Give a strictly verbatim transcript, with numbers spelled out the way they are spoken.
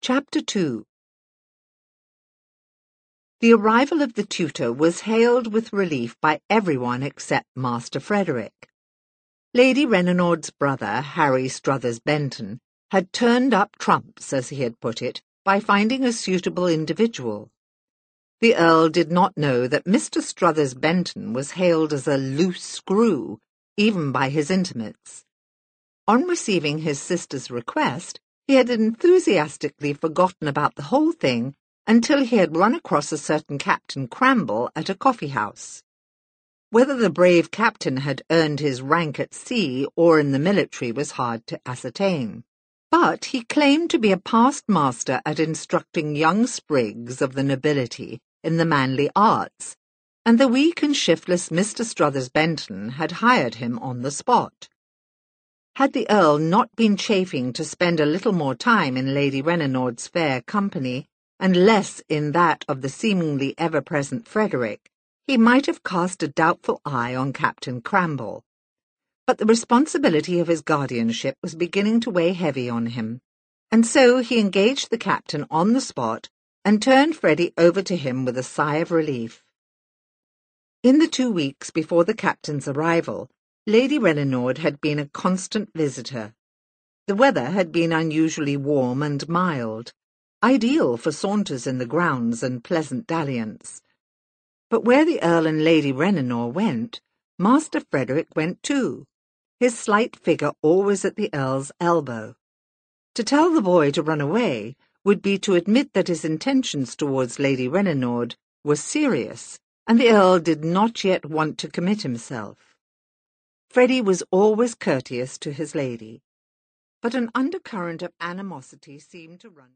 Chapter two. The arrival of the tutor was hailed with relief by everyone except Master Frederick. Lady Reninord's brother, Harry Struthers Benton, had turned up trumps, as he had put it, by finding a suitable individual. The Earl did not know that Mister Struthers Benton was hailed as a loose screw, even by his intimates. On receiving his sister's request, he had enthusiastically forgotten about the whole thing until he had run across a certain Captain Cramble at a coffee-house. Whether the brave captain had earned his rank at sea or in the military was hard to ascertain, but he claimed to be a past master at instructing young sprigs of the nobility in the manly arts, and the weak and shiftless Mister Struthers Benton had hired him on the spot. Had the Earl not been chafing to spend a little more time in Lady Reninord's fair company, and less in that of the seemingly ever-present Frederick, he might have cast a doubtful eye on Captain Cramble. But the responsibility of his guardianship was beginning to weigh heavy on him, and so he engaged the captain on the spot and turned Freddie over to him with a sigh of relief. In the two weeks before the captain's arrival, Lady Reninord had been a constant visitor. The weather had been unusually warm and mild, ideal for saunters in the grounds and pleasant dalliance. But where the Earl and Lady Reninord went, Master Frederick went too, his slight figure always at the Earl's elbow. To tell the boy to run away would be to admit that his intentions towards Lady Reninord were serious, and the Earl did not yet want to commit himself. Freddie was always courteous to his lady, but an undercurrent of animosity seemed to run